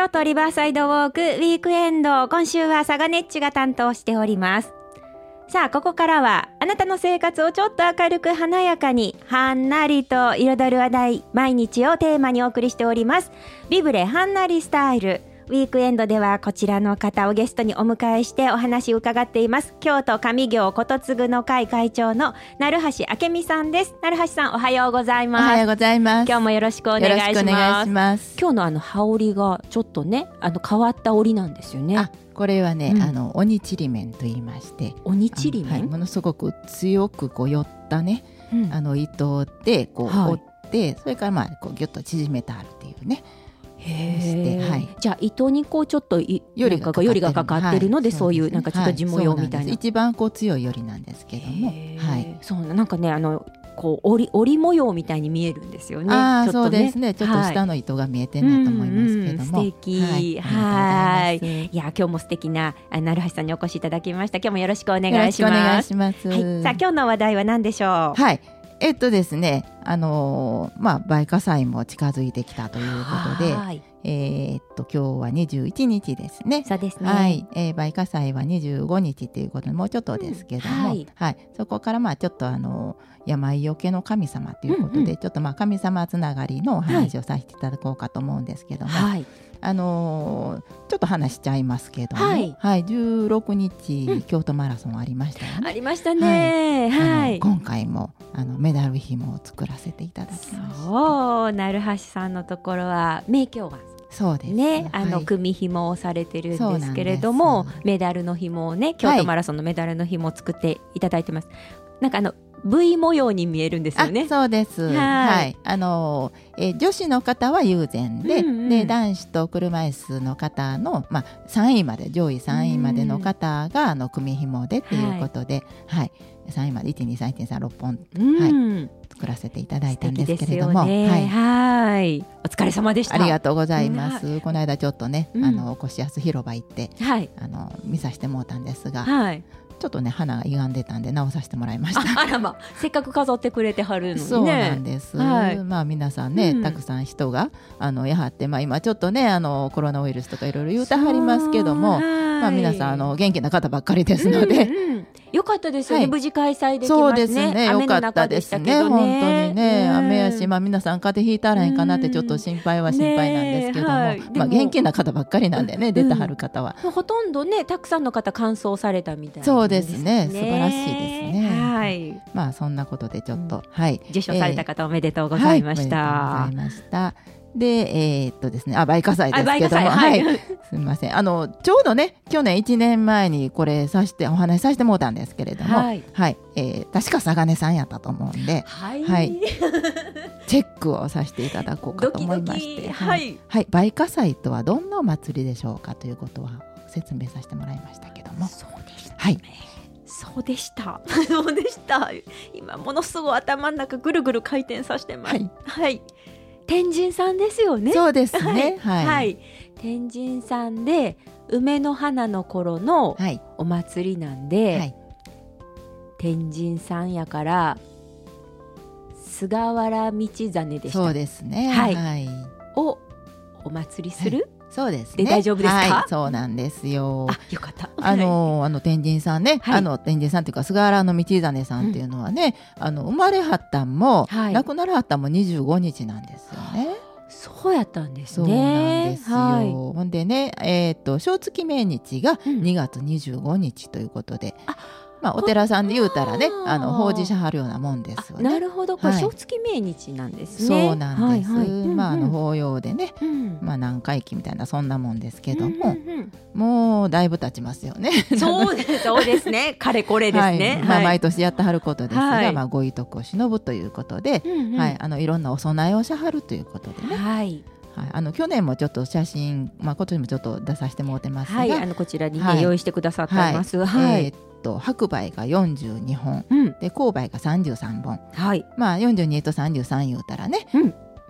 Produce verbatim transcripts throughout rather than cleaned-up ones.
都リバーサイドウォークウィークエンド、今週はサガネッチが担当しております。さあここからはあなたの生活をちょっと明るく華やかにはんなりと彩る話題、毎日をテーマにお送りしておりますビブレはんなりスタイル。ウィークエンドではこちらの方をゲストにお迎えしてお話を伺っています。京都上京ことつぐの会会長の成橋明美さんです。成橋さん、おはようございます。 おはようございます。 今日もよろしくお願いします。 よろしくお願いします。 今日のあの羽織がちょっとね、あの変わった織なんですよね。 あ、これはね、 うん、 あの鬼ちりめんと言いまして、 鬼ちりめん、 はい、ものすごく強くこう寄ったね、うん、あの糸でこう、はい、折って、それからまあこうギュッと縮めてあるっていうね。 へー、 はい、 じゃあ糸にこうちょっとよりがかかってるので、はい、そういうなんかちょっと地模様みたいな、はい、 一番こう強いよりなんですけども、はい、 そうなんかね、あのこう織り織り模様みたいに見えるんですよね。 あ、 ちょっとね、 そうですね、ちょっと下の糸が見えてると思いますけども、 はい、うんうん、素敵、はい、はい、いや今日も素敵な成橋さんにお越しいただきました。今日もよろしくお願いします。 よろしくお願いします、 はい、さあ今日の話題は何でしょう。 はい、えっとですね、あのー、まあ梅花祭も近づいてきたということで、はい、えー、っと今日はにじゅういちにちですね。 そうですね、 はい、えー、梅花祭はにじゅうごにちということでもうちょっとですけども、うん、はいはい、そこからまあちょっとあの病よけの神様ということで、うんうん、ちょっとまあ神様つながりのお話をさせていただこうかと思うんですけども、はい、あのー、ちょっと話しちゃいますけども、はいはい、じゅうろくにち、うん、京都マラソンありましたよね。 ありましたね、はいはい、 今回もあのメダル紐を作らせていただきました。 そう、成橋さんのところは名教がそうですね、あの、はい、組紐をされてるんですけれども、メダルの紐をね、京都マラソンのメダルの紐を作っていただいてます、はい、なんかあの V 模様に見えるんですよね。 あ、そうです、はいはい、あのえ女子の方は友禅で、うんうん、で男子と車椅子の方の、まあ、さんいまで、上位さんいまでの方があの組紐でっていうことで、はいはい、さんいまで いちにさんいちにさんろっぽん、うんはい、作らせていただいたんですけれども、 ね、はい、はい、お疲れ様でした。 ありがとうございます、うん、この間ちょっとね、 うん、 あの越安広場行って、はい、あの見させてもらったんですが、はい、ちょっとね花が歪んでたんで直させてもらいました。 あ, あら、まあ、せっかく飾ってくれてはるのにね。 そうなんです、はい、まあ皆さんね、うん、たくさん人があのやはって、まあ、今ちょっとねあのコロナウイルスとかいろいろ言うてはりますけども、まあ、皆さんあの元気な方ばっかりですので、 うんうん、よかったですよね、はい、無事開催できましたね。 そうですね、よかったですね、本当にね、うん、雨やし、まあ、皆さん風邪ひいたらへんかなってちょっと心配は心配なんですけども、ね、はい、まあ、元気な方ばっかりなんでね、出てはる方は、 うん、ほとんどねたくさんの方完走されたみたいな、ね、 そうですね、素晴らしいですね、 はい、 まあそんなことでちょっと、うん、 はい、受賞された方、えー、おめでとうございました、 はい、おめでとうございました。で、えー、っとですね、あ、梅花祭ですけども、はい、はい、すみません、あのちょうどね去年いちねんまえにこれさしてお話しさせてもらったんですけれども、はい、はい、えー、確かサガネさんやったと思うんで、はい、はい、チェックをさせていただこうかと思いまして、ドキドキ、はい、はい、梅花祭とはどんなお祭りでしょうかということは説明させてもらいましたけども、 そうでしたね、 はい、 そうでしたそうでした。今ものすごい頭の中ぐるぐる回転させてます。はい、はい、天神さんですよね。 そうですね、 はい、はい、天神さんで梅の花の頃のお祭りなんで、はい、天神さんやから菅原道真でした。 そうですね、 はい、 はい、 をお祭りする、はい、そうですね、 で大丈夫ですか？はい、そうなんですよ。 あ、よかった。 あのあの天神さんね、はい、あの天神さんというか菅原道真さんっていうのはね、うん、あの生まれはったんも、はい、亡くならはったんもにじゅうごにちなんですよね。 そうやったんですね。 そうなんですよ、はい、ほんでね、えー、と正月命日がにがつにじゅうごにちということで、うん、あ、まあ、お寺さんで言うたらね、あの法事者はるようなもんですよね。 なるほど、これ正月命日なんですね。 そうなんです、はいはい、まあ、あの法要でね、うん、まあ、何回忌みたいなそんなもんですけども、うんうんうん、もうだいぶ経ちますよね。 そうです、そうですねかれこれですね、 はい、まあ、毎年やってはることですが、はい、まあ、ご遺徳を忍ぶということで、うんうん、はい、あのいろんなお供えをしはるということでね、はい、はい、あの去年もちょっと写真、まあ、今年もちょっと出させてもらってますが、 はい、あのこちらに、ね、はい、用意してくださってます、 はいはい、 えー、っと白梅がよんじゅうにほん、うん、で紅梅がさんじゅうさんぼん、 はい、 まあ、よんじゅうにとさんじゅうさん言うたらね、うん、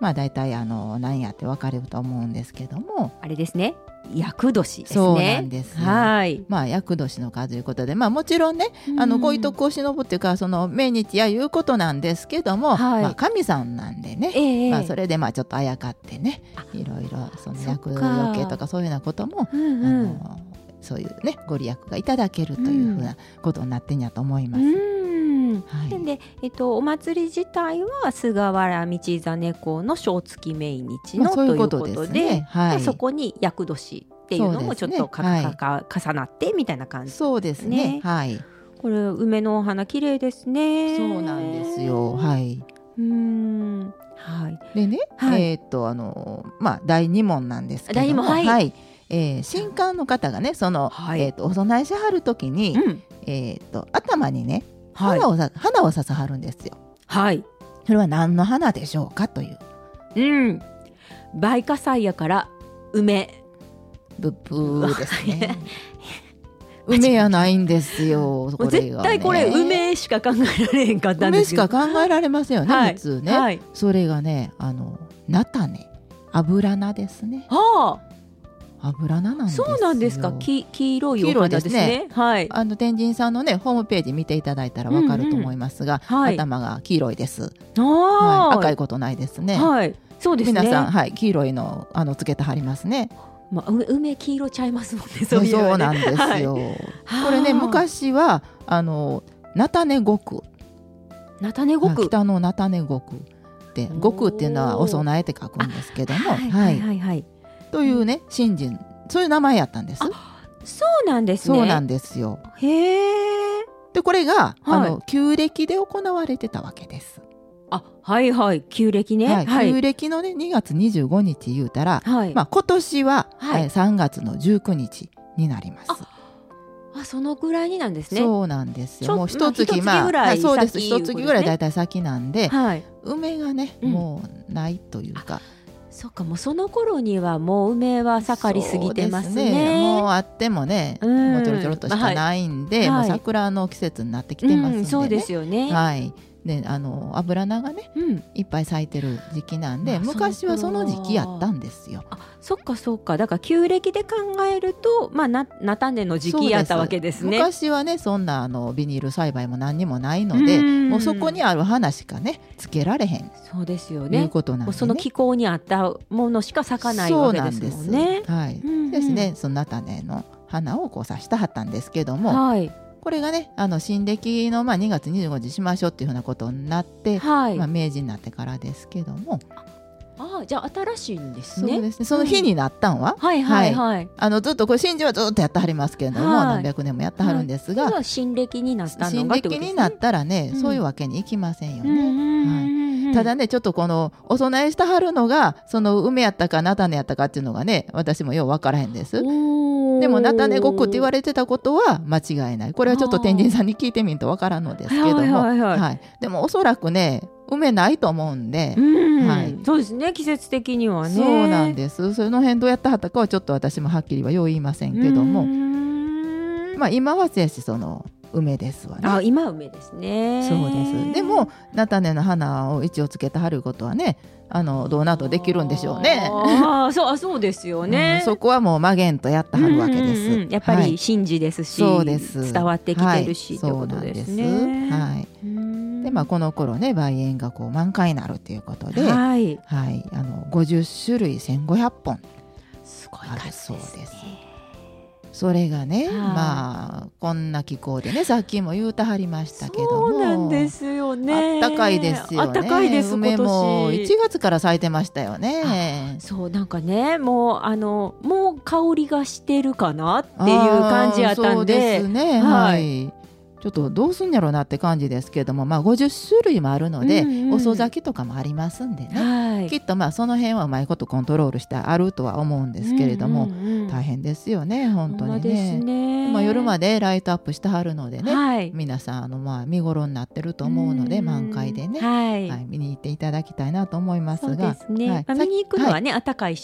まあ大体あの何やって分かると思うんですけども、 あれですね、厄年ですね。 そうなんですよ。 はい。 まあ厄年の数ということで、まあもちろんね、あのご遺徳を忍ぶっていうか、その命日やいうことなんですけども、はい、まあ神さんなんでね、えー、まあそれでまあちょっとあやかってね、いろいろその厄除けとかそういうようなことも、うんうん、あのそういうねご利益がいただけるというふうなことになってんやと思います。うんはい、で、えっと、お祭り自体は菅原道真公の正月命日の、まあ、ということで、ですね、はい、まあ、そこに厄年っていうのもちょっとか、ね、かか重なってみたいな感じですね。 そうですね、はい、 これ梅のお花綺麗ですね。 そうなんですよ。はい。 うーん、はい。 でね、はい、えー、っとあのまあだいに問なんですけども、だいに問、はい、はい、えー、神官の方がね、その、はい、えー、っとお供えしはるときに、うん、えー、っと頭にね花を、はい、花を刺さはるんですよ。はい。それは何の花でしょうかという。 うん。梅花祭やから梅。 ブッブーですね。梅やないんですよ。 これがね、絶対これ梅しか考えられへんかったんですけど。 梅しか考えられませんよね、はい、普通ね、はい。それがね、あの菜種、油菜ですね。はあ。油菜なんですよ。 そうなんですか。き黄色いお花ですね。ですね、 はい。あの天神さんのねホームページ見ていただいたらわかると思いますが、うんうん、はい、頭が黄色いです。あ、はい、赤いことないですね。はい。そうですね。皆さん、はい、黄色いのあのつけてはりますね。 まあ、梅黄色ちゃいますもんね。 そういう、ね、そうなんですよ。はい、これね、昔はあの菜種五句。 菜種五句。 北の菜種五句で、五句っていうのはお供えって書くんですけども、はいはいはい、はい、というね信心、そういう名前やったんです。 そうなんですね。 そうなんですよ。 へえ。 でこれが、はい、あの旧暦で行われてたわけです。 あ、はいはい、旧暦ね、 はいはい、旧暦のねにがつにじゅうごにち言うたら、はい、まあ、今年は、はい、さんがつのじゅうくにちになります。 ああ、そのぐらいになんですね。 そうなんですよ。もう一月、まあ、まあ、そうです。一月ぐらいだいたい先なんで、はい、梅がね、うん、もうないというか。 そっか、もうその頃にはもう梅は盛りすぎてますね。 そうですね、もうあってもね、うん、もうちょろちょろっとしかないんで、はい、もう桜の季節になってきてますんで、ね、うん、 そうですよね。 はい。で、あの油菜がね、うん、いっぱい咲いてる時期なんで、昔はその時期やったんですよ。 あ、そっかそっか。だから旧暦で考えると、まあ、な菜種の時期やったわけですね。 昔はね、そんなあのビニール栽培も何にもないので、うもうそこにある花しかねつけられへん。 そうですよね。 いうことなんでね、 その気候に合ったものしか咲かないわけですもんね。そうなんです。 はい。ですね、その菜種の花をこう刺したはったんですけども。はい。これがね、あの新暦のまあにがつにじゅうごにちしましょうっていうふうなことになって、はい、まあ、明治になってからですけども。 ああ、じゃあ新しいんですね。 そうですね。その日になったんは、うん、はいはいはい、あのずっとこれ神事はずっとやってはりますけれども、はい、何百年もやってはるんですが、 はい、新暦になったのが新暦になったらね、うん、そういうわけにいきませんよね。うんはい、ただね、ちょっとこのお供えしてはるのがその梅やったか菜種やったかっていうのがね、私もよう分からへんです。でも菜種五句って言われてたことは間違いない。これはちょっと天神さんに聞いてみると分からんのですけども、はいはいはいはい、でもおそらくね梅ないと思うんで、うんはい、 そうですね、季節的にはね。 そうなんです。その辺どうやったはったかはちょっと私もはっきりはよう言いませんけども、まあ今はせやしその梅ですわね。 あ、今梅ですね。 そうです。でも菜種の花を一応つけてはることはね、あのどうなどできるんでしょうね。 ああ、そう、そうですよね、 うん、そこはもう曲げんとやってはるわけです、うんうんうん、 やっぱり神事ですし、はい、そうです、伝わってきてるし、はい、ってことですね。 はい、で、まあ、この頃ね梅園がこう満開になるということで、はいはい、あのごじゅっしゅるいせんごひゃっぽんすごい数ですね。 そうです。それがね、まあこんな気候でね、さっきも言うたはりましたけども、 そうなんですよね。 あったかいですよね。 あったかいです。 梅もいちがつから咲いてましたよね。 そう、なんかね、もうあのもう香りがしてるかなっていう感じやったんで、そうですね、はい、はい、 ちょっとどうすんやろうなって感じですけども、まあ、ごじゅっしゅるいもあるので、うんうん、遅咲きとかもありますんでね、はい、きっとまあその辺はうまいことコントロールしてあるとは思うんですけれども、うんうんうん、大変ですよね本当に ね, ですね、まあ、夜までライトアップしてはるのでね、はい、皆さんあのまあ見頃になってると思うので、満開でね、はいはい、見に行っていただきたいなと思いますが、そうですね、はい、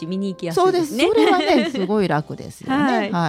まあ、見に行くのはね、はい、暖かいし見に行きやすいですね。 そうです、それはねすごい楽ですよね、はいはい、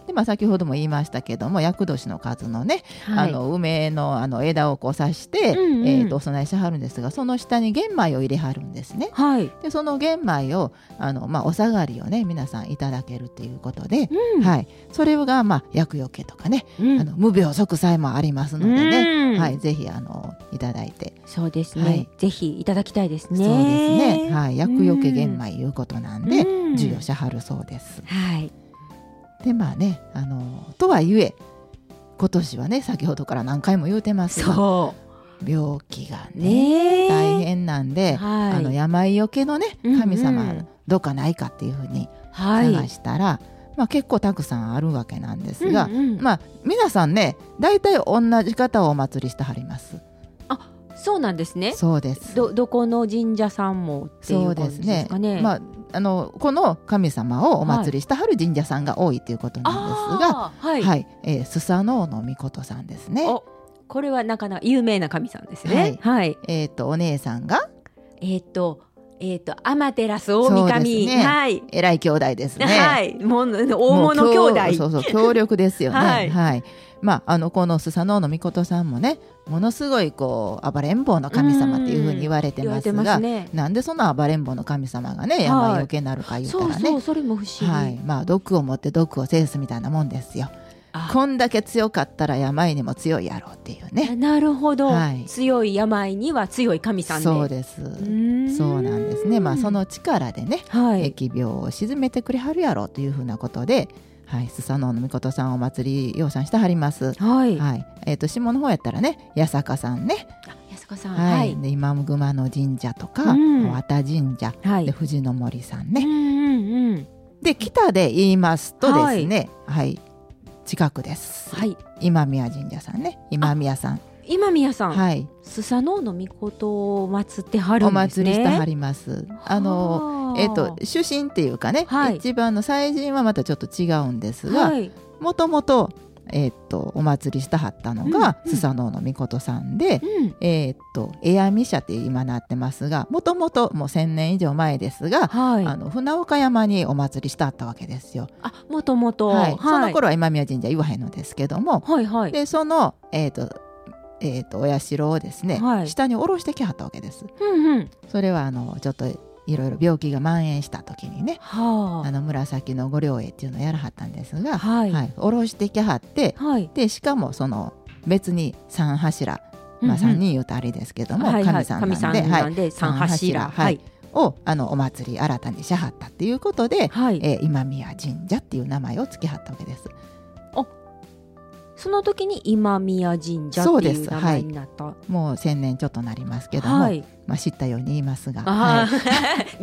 で、まあ、先ほども言いましたけども厄年の数のね、 はい、 あの梅 の, あの枝をこう刺して、うんうん、えー、とお供えしはるんですが、その下に玄米を入れはるんですね、 はい、 でその玄米をあの、まあ、お下がりをね皆さんいただけるということで、うん、はい、それが、まあ、厄除けとかね、うん、あの無病息災もありますのでね、うん、はい、ぜひあのいただいて、 そうですね、はい、ぜひいただきたいですね。 そうですね、はい、厄除け玄米いうことなんで、うん、授与しはるそうです、 はい、 でまあね、あのとはいえ今年はね先ほどから何回も言うてますが、そう病気が ね, ね大変なんで、はい、あの病よけのね神様、うんうん、どうかないかっていうふうに探したら、はい、まあ、結構たくさんあるわけなんですが、うんうん、まあ、皆さんね大体同じ方をお祭りしてはります。 あ、そうなんですね。 そうです。 ど, どこの神社さんもっていう感じですかね。そうですね、まあ、あのこの神様をお祭りしたはる神社さんが多いということなんですが、はい、はい、えー、スサノオノミコトさんですね。お、これはなかなか有名な神さんですね。はい、 はい、えー、とお姉さんがえっ、ー、とえー、と天照大神、 ね、 はい、 偉い兄弟ですね。 はい、もう大物兄弟、 そうそう強力ですよね。はい、はい、まあ、あのこのスサノオノミコトさんもねものすごいこう暴れん坊の神様っていうふうに言われてますが、す、ね、なんでその暴れん坊の神様がね病よけになるか言うたらね、はい、 そうそう、それも不思議、 はい、まあ、毒を持って毒を制すみたいなもんですよ。こんだけ強かったら病にも強いやろうっていうね。 なるほど、はい、強い病には強い神さんで。 そうです。そうなんですね、まあ、その力でね、はい、疫病を鎮めてくれはるやろうというふうなことで、はい、スサノオノミコトさんお祭り養蚕してはります。はい、はい、えー、と下の方やったらね八坂さんね、 八坂さん、 はいはい、 で今熊野神社とか、うん、和田神社、はい、で藤の森さんね、うんうんうん、で北で言いますとですね、はい、はい、近くです、はい、今宮神社さんね、今宮さん、 今宮さん、 はい、 スサノオノミコトを祀ってはるんですね。 お祭りしてはります。あの、えー、と主神っていうかね、はい、一番の祭神はまたちょっと違うんですが、もともとえー、とお祭りしたはったのが、うん、スサノオノミコトさんで、うん、えー、とエアミ社って今なってますが、もともともうせんねん以上前ですが、はい、あの船岡山にお祭りしてあったわけですよ。 あ、もともと、 はい、その頃は今宮神社言わへんのですけども、はいはい、でその、えーとえー、とお社をですね、はい、下に下ろしてきはったわけです。うんうん、それはあのちょっといろいろ病気が蔓延した時にね、はあ、あの紫の御霊会っていうのをやらはったんですが、はいはい、下ろしてきはって、はい、でしかもその別に三柱、まあ、さんにん言うとあれですけども、うんうん、神さんなんで、はいはい、三柱、はい、をあのお祭り新たにしはったっていうことで、はい、えー、今宮神社っていう名前を付けはったわけです。 あ、その時に今宮神社っていう名前になった。 はい、もうせんねんちょっとなりますけども、はい、まあ、知ったように言いますが、 はい、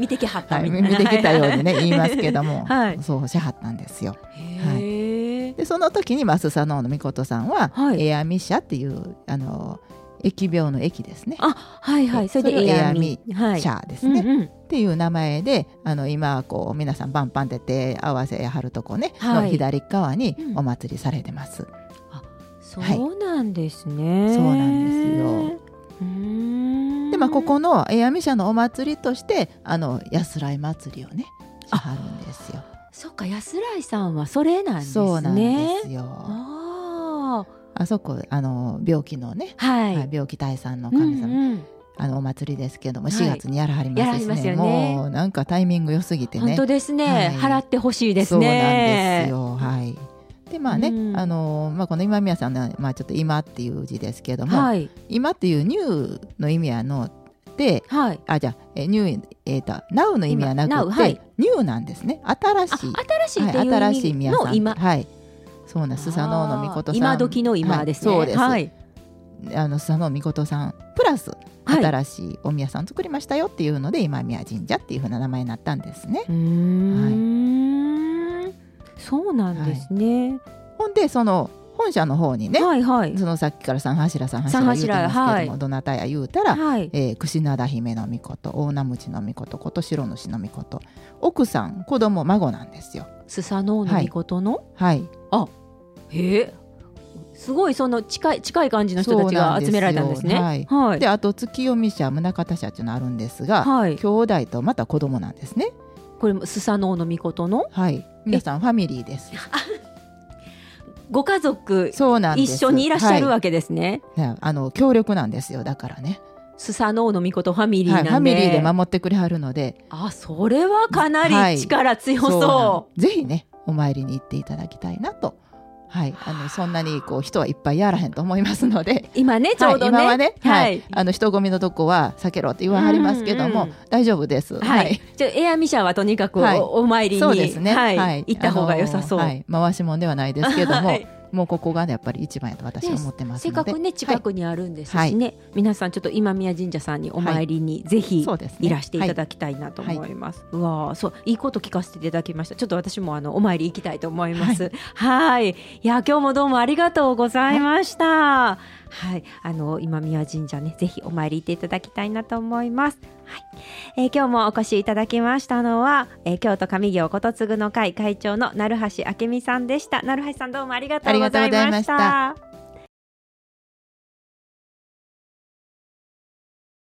見てきはったみたいな、 はい、見てきたようにね言いますけども、はい、そうしはったんですよ。はい、でその時にスサノオノミコトさんは、はい、エアミ社っていうあの疫病の疫ですね。 あ、はいはい、それでエアミ社ですね、はい、うんうん、っていう名前で、あの今こう皆さんバンバンで手合わせはるとこね、はい、の左側にお祭りされてます。うん、 あ、そうなんですね。 はい、そうなんですよ。うーん、で、まあ、ここのエアミ社のお祭りとしてあの安らい祭りをねしはるんですよ。 そっか、安らいさんはそれなんですね。 そうなんですよ。ああそこあの病気のね、はいはい、病気退散の神様、うんうん、あのお祭りですけども、しがつにやらはりますしね、はい、ね、もうなんかタイミング良すぎてね、 本当ですね、はい、払ってほしいですね。 そうなんですよ。はい。でまあね、うん、あのまあ、この今宮さんの、まあ、ちょっと今っていう字ですけども、はい、今っていうニューの意味はので、はい、あじゃあえニュー、えー、とナウの意味はなくて、はい、ニューなんですね。新しい、 新しいっていう意味の今、 はい、そうなん、スサノオノミコトさん、 今時の今ですね。 はい、そうです、はい、あのスサノオノミコトさんプラス新しいお宮さん作りましたよっていうので、今宮神社っていう風な名前になったんですね。うーん、はい、そうなんですね。はい、 ほんでその本社の方にね、はいはい、そのさっきから三柱三柱言うてますけども、はい、どなたや言うたら、はい、えー、櫛灘姫の御事、大名鞭の御事、琴白主の御事、奥さん子供孫なんですよ。 スサノオノミコトの、 はい、 あ、へえ、すごいその近い近い感じの人たちが集められたんですね。 はいはい、であと月読社宗像社っていうのあるんですが、はい、兄弟とまた子供なんですね。 これもスサノオノミコトの、 はい、皆さんファミリーです。 ご家族そうなんです一緒にいらっしゃるわけですね。 はい、あの協力なんですよ。だからね、 スサノオノミコトファミリーなんで、 はい、ファミリーで守ってくれはるので、 あ、それはかなり力強そう、はい、そうぜひねお参りに行っていただきたいなと。はい、あのそんなにこう人はいっぱいやらへんと思いますので、 今ねちょうどね、 はい、今はね、 はいはい、あの人混みのとこは避けろって言わはりますけども、うんうん、大丈夫です。 はい、はい、じゃあエアミシャはとにかく お,、はい、お参りに、 そうですね、 はいはい、 行った方が良さそう、 はい、回しもんではないですけども、 はいもうここが、ね、やっぱり一番やと私は思ってますので、 せっかくね近くにあるんですしね、はい、皆さんちょっと今宮神社さんにお参りにぜひいらしていただきたいなと思います。はい、うわそういいこと聞かせていただきました。ちょっと私もあのお参り行きたいと思います。はい、いや今日もどうもありがとうございました。はい、はい、あの今宮神社ねぜひお参り行っていただきたいなと思います。はい、えー、今日もお越しいただきましたのは、えー、京都上京ことつぐの会会長の鳴橋明美さんでした。鳴橋さんどうもありがとうございました。